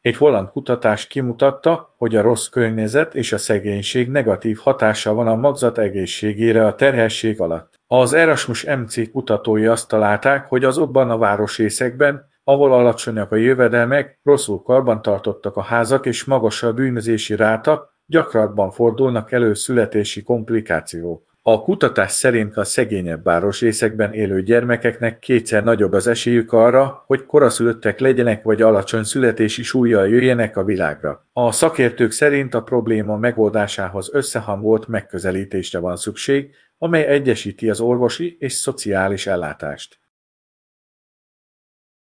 Egy holland kutatás kimutatta, hogy a rossz környezet és a szegénység negatív hatása van a magzat egészségére a terhesség alatt. Az Erasmus MC kutatói azt találták, hogy azokban a városrészekben, ahol alacsonyak a jövedelmek, rosszul karbantartottak a házak és magas a bűnözési ráta, gyakrabban fordulnak elő születési komplikációk. A kutatás szerint a szegényebb városrészekben élő gyermekeknek kétszer nagyobb az esélyük arra, hogy koraszülöttek legyenek vagy alacsony születési súllyal jöjjenek a világra. A szakértők szerint a probléma megoldásához összehangolt megközelítésre van szükség, amely egyesíti az orvosi és szociális ellátást.